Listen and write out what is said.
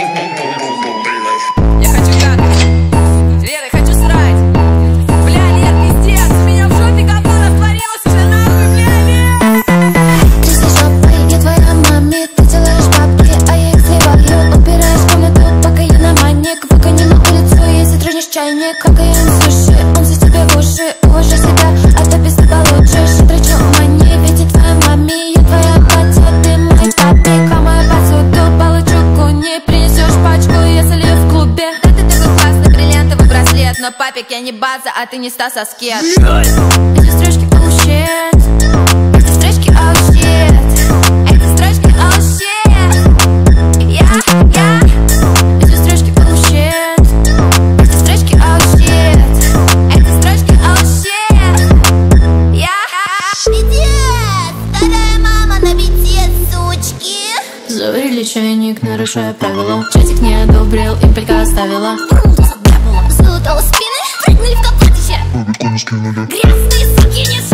Я хочу гадать, Лера, хочу срать. Бля, Лер, пиздец, у меня в жопе говно растворилось уже нахуй, бля, Лер. Ты за жопой, я твоя маме. Ты делаешь бабки, а я их сливаю. Убираешь комнату, пока я на маньяк. Выгони на улицу, если тронешь чайник. Кокаин, суши, он за тебя в уши. Уважай себя, а то без тебя получишь. Трачу мани, ведь я твоя маме. Я твоя батя, ты мой папик. Мою посуду, получу куни. Принесешь пачку, я солью в клубе. Да ты такой классный бриллиантовый браслет. Но папик, я не база, а ты не Стас Аскет. Эти строчки, oh shit. Эти строчки, oh shit. Эти строчки, oh shit. Эти строчки, oh shit. Эти строчки, oh shit. Эти строчки, oh shit. Пиздец, вторая мама на бите, сучки. Заварили чайник, нарушая правила. Чатик не одобрил, импелька оставила. Залутала спины, прыгнули в капотище. Грязные суки не